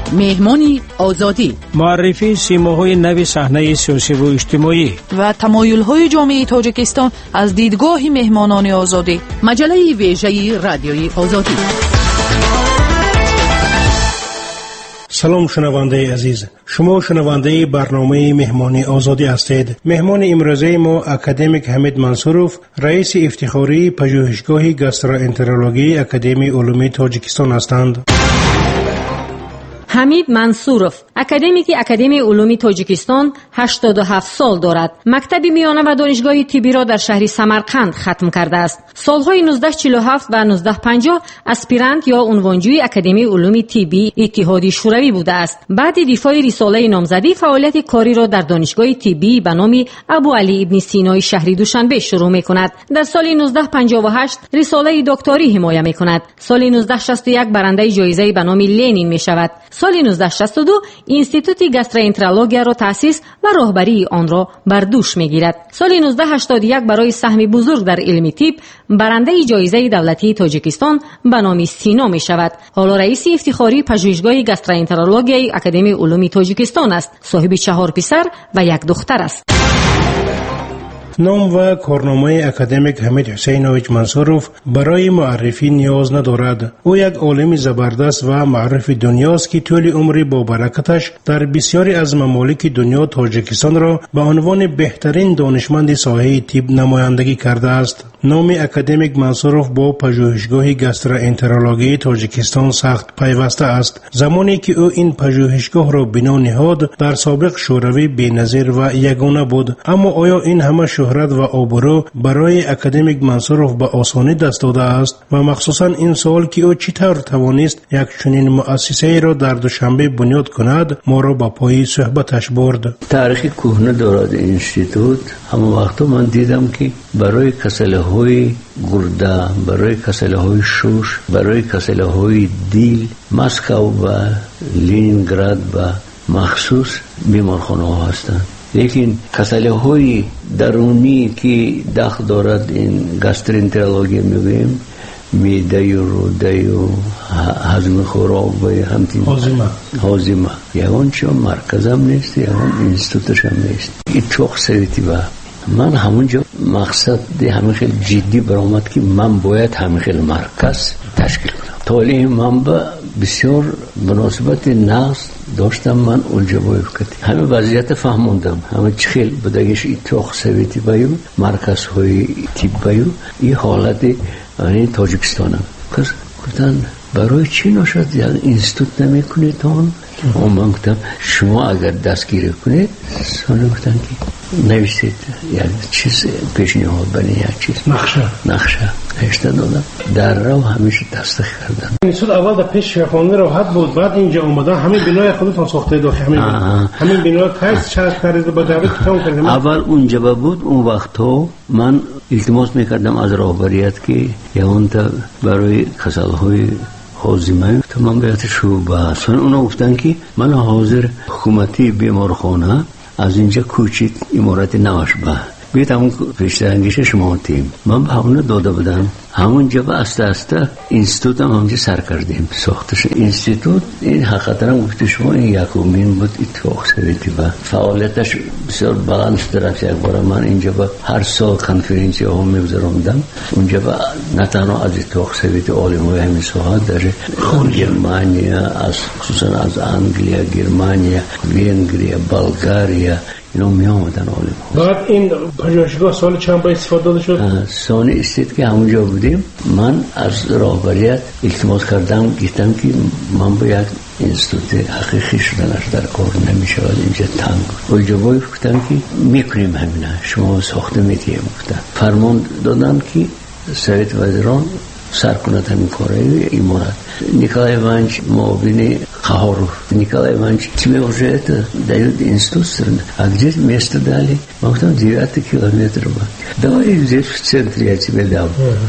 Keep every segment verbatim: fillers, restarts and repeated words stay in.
مهمانی آزادی، معرفی سیماهای نوی صحنه سیاسی و اجتماعی و تمایل‌های جامعه تاجیکستان از دیدگاه مهمانان آزادی. مجله ویژه رادیوی آزادی. سلام شنونده عزیز، شما شنونده برنامه مهمانی آزادی هستید. مهمان امروزه ما اکادمیک حمید منصوروف، رئیس افتخاری پژوهشگاه گاستروانترولوژی اکادمی علوم تاجیکستان هستند. حمید منصوروف اکادمیک اکادمی علوم تاجیکستان هشتاد و هفت سال دارد. مکتب میانه و دانشگاه طبی را در شهر سمرقند ختم کرده است. سالهای نوزده چهل و هفت و نوزده پنجاه اسپیرانت یا عنوانجوی اکادمی علوم طبی اتحاد شوروی بوده است. بعد دفاع رساله نامزدی فعالیت کاری را در دانشگاه طبی به نام ابو علی ابن سینای شهر دوشنبه شروع می‌کند. در سال نوزده پنجاه و هشت رساله دکتری حمایت می‌کند. سال نوزده شصت و یک برنده جایزه به نام لنین می‌شود. سال نوزده شصت و دو اینستیتوت گاستروانترولوژی را تأسیس و راهبری آن را بر دوش می‌گیرد. سال نوزده هشتاد و یک برای سهم بزرگ در علم طب برنده جایزه دولتی تاجیکستان به نام سینا می‌شود. حالا رئیس افتخاری پژوهشگاه گاستروانترولوژی اکادمی علوم تاجیکستان است. صاحب چهار پسر و یک دختر است. نام و کارنامه اکادمیک حمید حسینویچ منصوروف برای معرفی نیاز ندارد. او یک عالم زبردست و معروف دنیاست که طول عمری با برکتش در بسیاری از ممالک دنیا تاجیکستان را به عنوان بهترین دانشمند ساحه طب نمایندگی کرده است. نام اکادمیک منصوروف با پژوهشگاه گاستروانترولوژی تاجیکستان سخت پیوسته است. زمانی که او این پژوهشگاه را بنا نهاد در سابق شوروی بی‌نظیر و یگانه بود. اما آیا این همه شهرت و آبرو برای اکادمیک منصوروف به آسانی دست داده است؟ و مخصوصا این سوال که او چطور توانست یک چنین مؤسسه را در دوشنبه بنیاد کند ما را به پای صحبتش برد. تاریخ کهنه دارد این انستیتوت. همون وقتا من دیدم که برای کسله های گرده، برای کسله های شوش، برای کسله های دیل، مسکو و لینینگراد و مخصوص بیمارخانه ها هستند. لیکن کسله های درونی که داخل دارد این گاستروانترولوژی میگوییم، میده و روده و هضم خوراک و همچنین هاضمه هاضمه یگان چون مرکز هم نیست، یگان اینستیتوتش هم نیست. این چوخ سویتی با من همونجا مقصد همین خیلی جدی برآمد که من باید همین خیلی مرکز تشکیل کنم. طولی منبع بسیار مناسبت نقص داشتم، من اونجا باید کردم همه وضعیت فهموندم، همه چخیل بدگیش اتفاق سویتی بایو مرکز های تیپ بایو این حالت یعنی تاجیکستان هم کس گفتن برای چی نشد یعنی اینستیتوت نمی کنید تان؟ من گفتم شما اگر دستگیری کنید ساله گفتن که نویسید یعنی چیز پیشنهاد بنی یک چیز نقشه نقشه هشته دادم در رو همیشه تصدیق کردن. اینستیتوت اول در پیش شهرخانه راحت بود، بعد اینجا اومدن همین بنای خودتون ساخته داخل همین همین بنای تایز شرط کردید با دعوت کتاب کردید. اول اونجا بود اون وقتا من التماس میکردم از راهبریت که یا اون تا برای کسل‌های هاضمه تمام بیات شعبه اصلا اونا گفتن که من حاضر حکومتی بیمارخانه از اینجا کوچید امارت نوش به بیت همون پیشترانگیش شما تیم من به همون داده بدم. همونجا با استه استه اینستیتوت هم همونجا سر کردیم ساختش اینستیتوت. این حقیقتا هم گفته شما این یکمین بود اتفاق سویتی و فعالیتش بسیار بلند شده. یک بار من اینجا با هر سال کنفرانسی ها میگذراندم اونجا با نه تنها از اتفاق سویتی عالمای همین ساحه در گرمانیا، از خصوصا از انگلیا، گرمانیا، وینگریا، بلغاریا اینا می آمدن عالم. بعد این پژوهشگاه سال چند با استفاده داده شد؟ سال استید که همونجا بودیم من از راهبریت التماس کردم گفتم که من باید اینستیتوت حقیقی شدنش در کار نمی شود اینجا تنگ. اونجا باید گفتم که میکنیم همینه شما ساخته میدیم. گفتم فرمان دادن که سویت وزیران سر کند همین کاره امارت. نیکلای وانچ معاون قهاروف نیکلای وانچ تیم وجهت دایود اینستیتوت سرند اگه میست دالی ما گفتم دیوت کیلومتر با دایی زیف центриaci بدم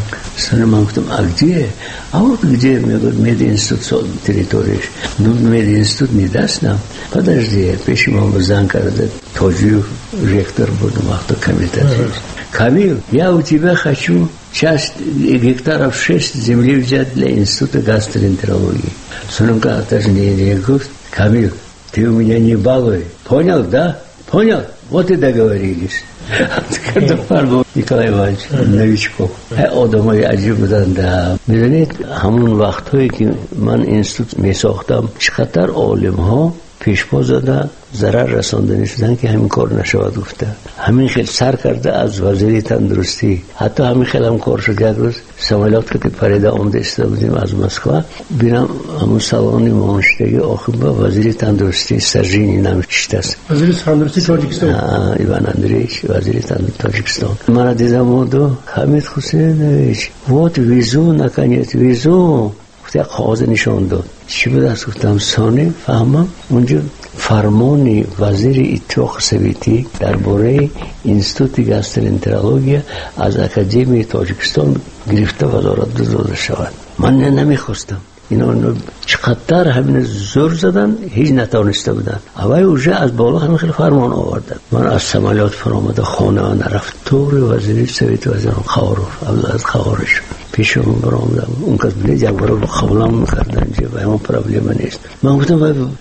سن ما گفتم اگه اول گdzie میگفت مید اینستیتوت تریتوریش دو مید اینستیتوت نیداشتم подожди پیش ما بزن کرده توجیه رектор بود وقت کمیته Камил, я у тебя хочу часть гектаров шесть земли взять для института гастроэнтерологии. Сонамка отождение гуфт, Камил, ты у меня не балуй. Понял, да? Понял? Вот и договорились. Когда фарбо Николай Иванович Новичков. Одамай аҷиб буданд. Мебинед ҳамун вақтҳое ки ман институт месохтам чиқадар олимҳо пешпо зада зарар расондани шудан ки ҳамин кор нашавад гуфта. ҳамин хел сар карда аз вазири тандурустӣ. ҳатто ҳамин хел ҳам кор шуд. як рӯз самолётка ки парида омада истода будем аз Москва, бинам ҳамун салони моншидагӣ охир ба вазири тандурустӣ Сажини намиштаст. вазири тандурустӣ Тоҷикистон. Иван Андреевич, вазири тандурустӣ Тоҷикистон. Мана дидам оду Ҳамид Ҳусейнович, вот везу, наконец везу. یک قاضی نشان داد. چی بود از گفتم ثانی فهمم اونجا فرمانی وزیر اتحاد سوویتی درباره اینستیتوت گاسترونترولوژی از اکادمی تاجیکستان گرفته وزارت داده شود. من نمیخواستم. اینا چقدر همین زور زدن هیچ نتونسته بودن. اول اونجا از بالا همین خیلی فرمان آوردن. من از سمالیات فرامده خانه آن رفت طور وزیر سوویتی وزیر خواروف عبدالعزیز خواروش پیشم برآمدم. اون کس بله جواب رو قبولم می‌کردن که و اون پرابلم نیست. من گفتم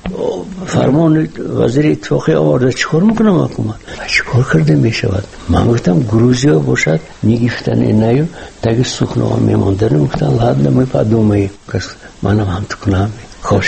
فرمان وزیر اتفاقی آورده چیکار میکنم حکومت؟ چیکار کرده میشود؟ من گفتم گروزیا باشد میگفتن اینایو تاگه سوخنوا میموندن گفتن لحد نمی پدومی کس منم هم تو کنم کاش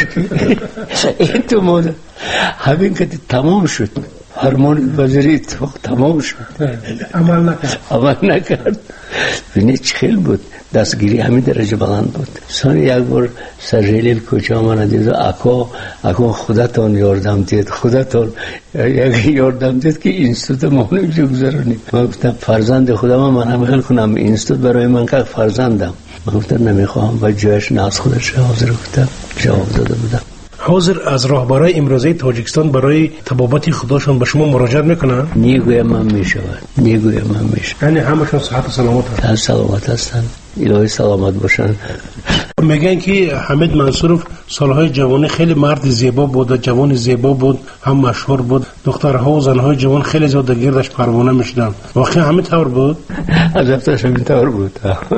این تو مود همین که تمام شد فرمان وزیر اتفاق تمام شد عمل نکرد عمل نکرد بینید چه خیلی بود دستگیری همین درجه بلند بود. سان یک بار سرجلیل کوچه آمانه دید و اکا اکا خودتان یاردم دید خودتان یک یاردم دید که اینستیتوت ما نمیشه گذارونیم. من گفتم فرزند خودم من هم خیلی کنم اینستیتوت برای من که فرزندم. من گفتم نمیخواهم و جایش ناز خودش حاضر گفتم جواب داده بودم. حاضر از راهبرای امروزی تاجیکستان برای طبابت خودشون به شما مراجعه میکنن؟ میگویم من میشود میگویم من میشود یعنی همشون صحت و سلامت هستن؟ سلامت هستن. الهی سلامت باشن. میگن که حمید منصورов سالهای جوانی خیلی مرد زیبا بود، جوان زیبا بود، هم مشهور بود، دخترها و زنهای جوان خیلی زیاد گردش پروانه میشدن. واقعا همین طور بود؟ البته همین طور بود.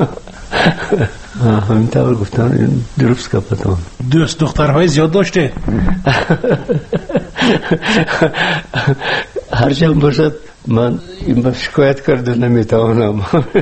همین طور گفتن درست کپتان. دوست دخترهای زیاد داشته؟ هر جا باشد من این با شکایت کرده نمیتوانم.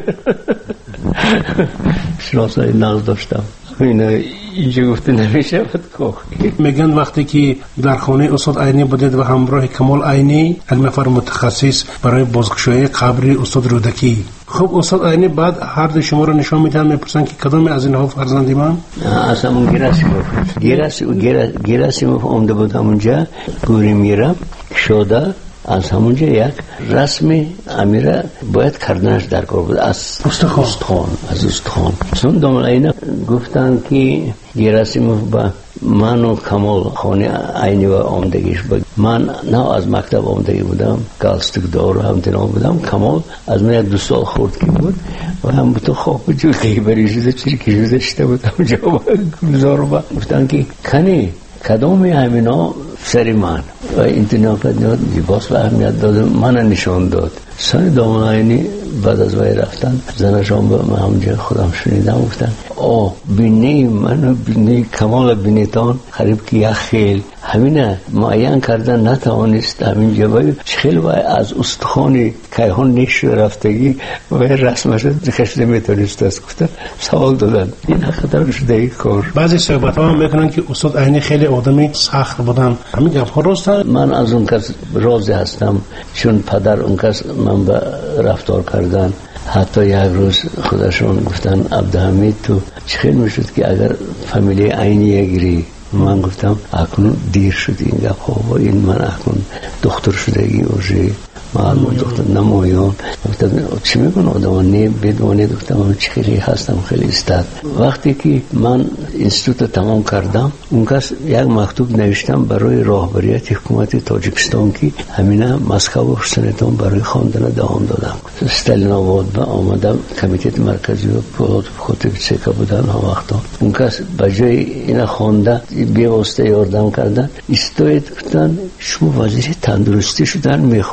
شناسایی ناز داشتم. اینا اینجا گفته نمیشه باید که میگن وقتی که در خانه استاد عینی بودید و همراه کمال عینی یک نفر متخصص برای بازگشایی قبر استاد رودکی. خب استاد عینی بعد هر دو شما رو نشان میدن میپرسن که کدام از اینها فرزندی من؟ اصلا اون گراسیموف گراسیموف گراسیموف آمده بود همونجا گوری میرم شده از همونجا یک رسم امیره باید کردنش در کار بود از استخوان از استخوان. چون داملاینا گفتن که گراسیموف با من و کمال خانه عینی و آمدگیش بود. من نه از مکتب آمدگی بودم گالستک دار هم تنها بودم. کمال از من یک دو سال خورد که بود و هم تو خواب جو خیبری شده چیزی که شده شده بودم جواب گذار با گفتن که کنی کدام همینا سری من و انتناب کردن لباس و اهمیت داد من نشان داد. سن دامناینی بعد از وی رفتن زنشان به من همونجا خودم شنیدم گفتن آه بینی من بینی کمال بینیتان خریب که یک خیل همینه معین کردن نتوانست همین جواب خیل و از استخوانی کیهان نشد رفتگی و رسمش کشیده میتونست است گفتن سوال دادن این خطر شده ای کار. بعضی صحبت ها هم میکنن که استاد عینی خیلی آدمی سخت بودن. همین گپ ها راست؟ من از اون کس راضی هستم چون پدر اون کس من به رفتار کردن. حتی یک روز خودشون گفتن عبدالحمید تو چه خیلی میشد که اگر فامیلی عینی گیری. من گفتم اکنون دیر شد این گپ ها و این من اکنون دختر شدگی اوجه معلوم دکتر نمایان گفتم چی میگن آدم نه بدونه دکتر من خیلی هستم خیلی استاد. وقتی که من اینستیتوت تمام کردم اون کس یک مکتوب نوشتم برای راهبریت حکومت تاجیکستان که همینا مسکو و حسنتون برای خواندن دهان دادم. استالین آباد با آمدم کمیته مرکزی و پولاد خطیب سکه بودن ها وقتا اون کس بجای اینا خوانده بی واسطه یاردم کردن استاد گفتن شما وزیر تندرستی شدن میخواهید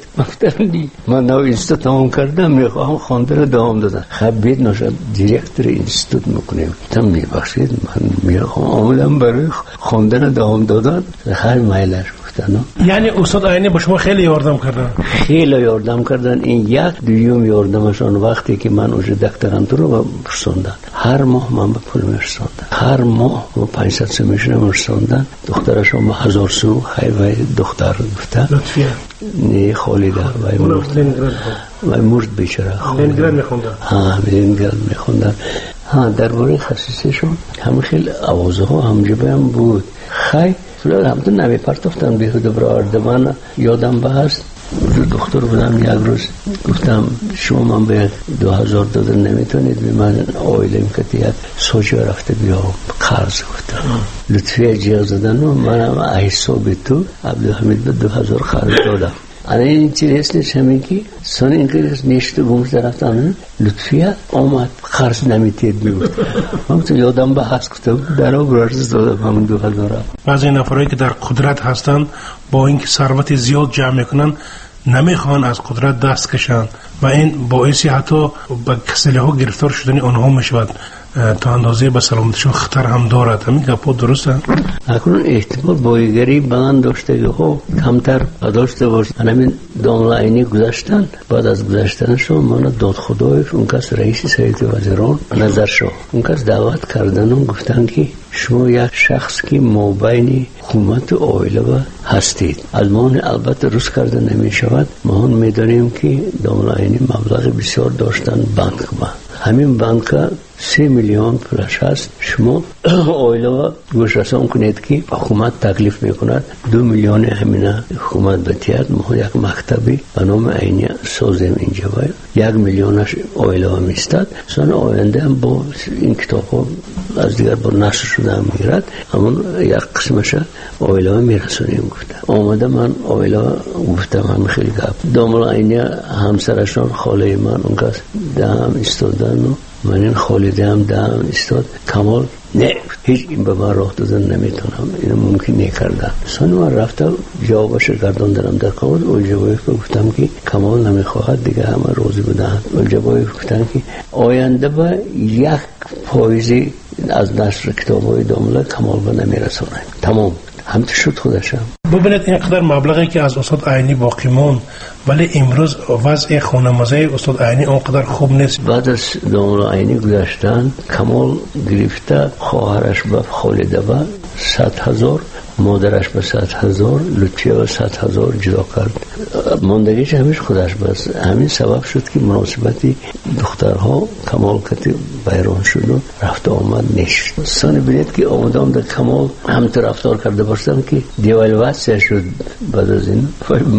گفتم من نو اینستیتوت تمام کردم میخوام خواندن دوام دادن. خب بید نشد دیرکتور اینستیتوت میکنیم. تم میبخشید من میخوام آمدم برای خواندن دوام دادن. خیلی میلش گفتن. یعنی استاد عینی با شما خیلی یاردم کردن. خیلی یاردم کردن. این یک دیوم یاردمشون وقتی که من اوج دکترانتور رو برسوندن. هر ماه من به پول میرسوندن. هر ماه با پانصد سومیشون میرسوندن. دخترشون با هزار سو خیلی دختر گفته. لطفیه. نه خالیده. وای مرد. وای مرد بیچاره. لنگراد میخوندن. ها لنگراد میخوندن. ها درباره خصیصشون هم خیلی آوازه ها هم جبه هم بود. خیلی فلان هم تو نمی پرتفتن بیهوده برای اردمان یادم بهست. دکتر بودم یک روز گفتم شما من به دو هزار دادن نمیتونید به من آیلیم که یک سوچه رفته بیا قرض گفتم لطفی جیاز دادن و منم احساب تو عبدالحمید به دو هزار قرض دادم. انا این چیز نیست همین که سن اینکه نشته گمش رفتن لطفیه آمد قرض نمیتید میگفت. من تو یادم به هست گفتم درا برارز دادم همون دو هزار. بعضی نفرایی که در قدرت هستن با اینکه ثروت زیاد جمع میکنن نمیخوان از قدرت دست کشن و این باعثی حتی به کسلی ها گرفتار شدن آنها میشود تا اندازه به سلامتشون خطر هم دارد. همین گپا درسته؟ اکنون احتمال بایگری بلند داشته که خب کمتر داشته باشه. همین داملا عینی گذاشتن بعد از گذاشتنشون من داد خدایش اون کس رئیس هیئت وزیران نظر شد اون کس دعوت کردن و گفتن که شما یک شخص که مابین حکومت و عائله هستید از ما البته روز کرده نمی شود. ما هم میدانیم که داملا عینی مبلغ بسیار داشتن بانک ما همین بانک سه میلیون پولش هست. شما عائله گوشرسان کنید که حکومت تکلیف میکند دو میلیون همینه حکومت بتیاد ما یک مکتبی به نام عینی سازیم اینجا باید یک میلیونش عائله میستد سان آینده هم با این کتاب ها از دیگر با نشر شده هم میگرد همون یک قسمش عائله میرسونیم گفته. آمده من عائله گفتم هم خیلی گپ داملا عینی همسرشان خاله من اون کس دهم استادن و من این خالیده هم دهم استاد کمال نه هیچ این به من راه دادن نمیتونم اینو ممکن نکردن. سن من رفتم جوابش گردان دارم در کامل و جوابی گفتم که کمال نمیخواهد دیگه همه روزی بدهد و جوابی گفتن که آینده با یک پایزی از نشر کتابای داملا کمال به نمیرسونه تمام هم تو شد خودشم. ببینید اینقدر مبلغی که از استاد عینی باقی موند ولی امروز وضع خانواده استاد عینی اونقدر خوب نیست. بعد از داملا عینی گذاشتن کمال گرفته خواهرش به خالیده به صد هزار مادرش به صد هزار لطفیه به صد هزار جدا کرد. ماندگیش همیش خودش بس همین سبب شد که مناسبتی دخترها کمال کتی بیرون شد و رفت آمد نشد. سانی بینید که آمدم در کمال همت رفتار کرده باشتم که دیوال واسه شد بعد از این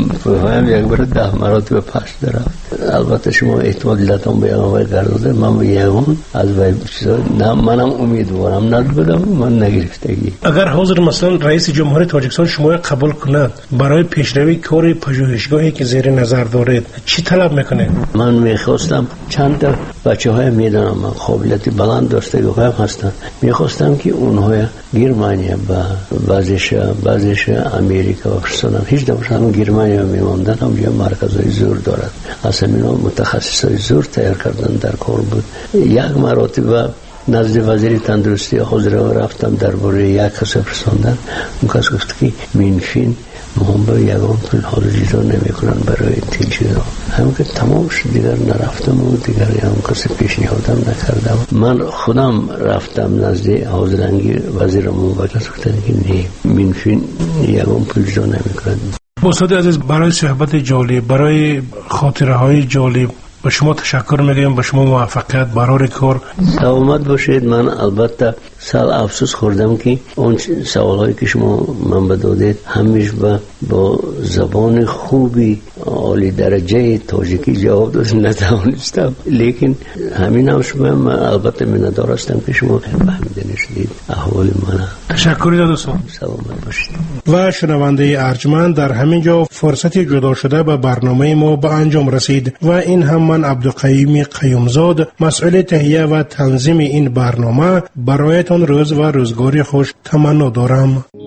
فهم یک بار ده مراتب پشت رفت. البته شما احتمال دیدتان به یقام گرداده من به یقام از وی نه منم امیدوارم ندبودم من نگرفتگی. اگر حاضر مثلا رئیس جمهوری تاجیکستان شما قبول کند برای پیشروی کار پژوهشگاهی که زیر نظر دارید چی طلب میکنه؟ من میخواستم چند تا بچه های میدانم من قابلیت بلند داشته گوهم هستن میخواستم که اونها گرمانیا با بعضیش بعضیش امریکا و فرسانم هیچ دفعه هم گرمانیا میماندن هم بیا مرکزهای زور دارد اصلا اینا متخصصای زور تیار کردن در کار بود. یک مراتب نزد وزیر تندرستی حاضر رفتم درباره یک کس فرستادن اون کس گفت که منفین مهم با یگان پول حاضر جدا نمی کنن برای تیجیرا همون که تمام شد دیگر نرفتم و دیگر یگان کسی پیشنهادم نکردم. من خودم رفتم نزد حاضرنگی وزیر مبادلات گفتن که نه منفین یگان پول جدا نمی کنن. استاد عزیز برای صحبت جالب برای خاطره های جالب به شما تشکر میگم به شما موفقیت برای کار. سلامت باشید. من البته سال افسوس خوردم که اون سوالایی که شما من بدادید همیشه با, با زبان خوبی عالی درجه تاجیکی جواب داد نتوانستم لیکن همین هم شما من البته منتظر هستم که شما فهمیده نشدید احوال من. تشکر دوستان. سلامت باشید. و شنونده ارجمند در همین جا فرصتی جدا شده به برنامه ما به انجام رسید و این هم من عبدالقیوم قیومزاد مسئول تهیه و تنظیم این برنامه برایتان روز و روزگاری خوش تمنا دارم.